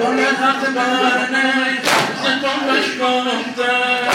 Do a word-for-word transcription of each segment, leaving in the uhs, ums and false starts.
گل حق برنه ز تو بشکفته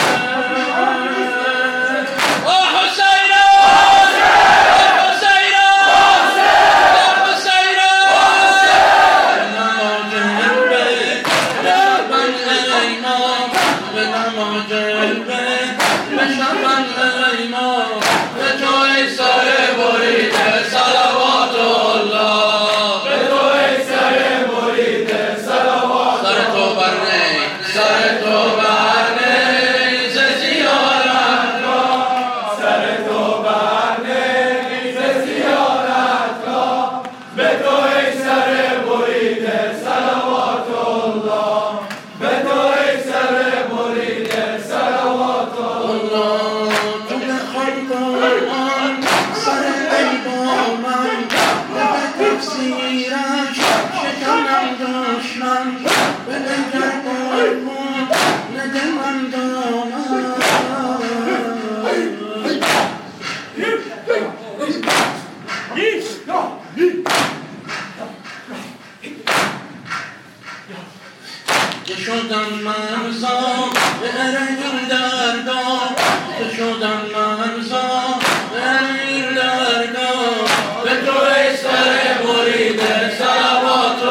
شدم مرزا به ارگین درگاه شدم مرزا به ارگین درگاه به تو ای سر مرید صلوات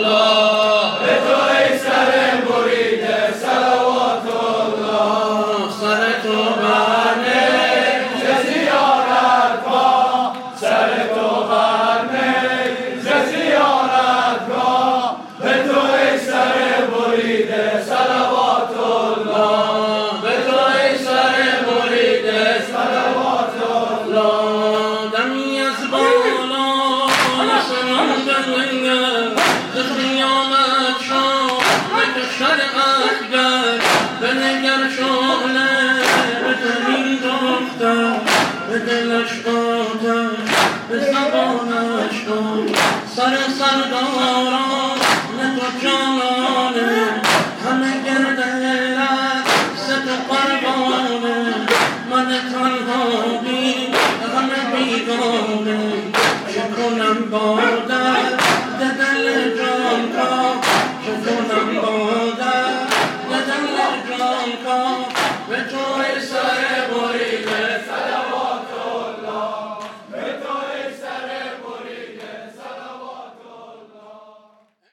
الله به تو ای سر مرید صلوات الله سر تو برنه ز زیارت گاه سر تو برنه ز زیارت گاه به تو ای سر مرید صلوات الله به تو ای سر مرید صلوات الله دمی از بالا آسمان بلنگر ز قیامت شد بکشد اخگر بنگر شعله به زمین دختر به دلش آتش به زبانش کن سر سرداران نه تو جانانه همه گردهرت ز تو قربانه من تنها بی همه بیگانه چه کنم با درد دل جان کا چه کنم با درد دل جان کا به تو ای سر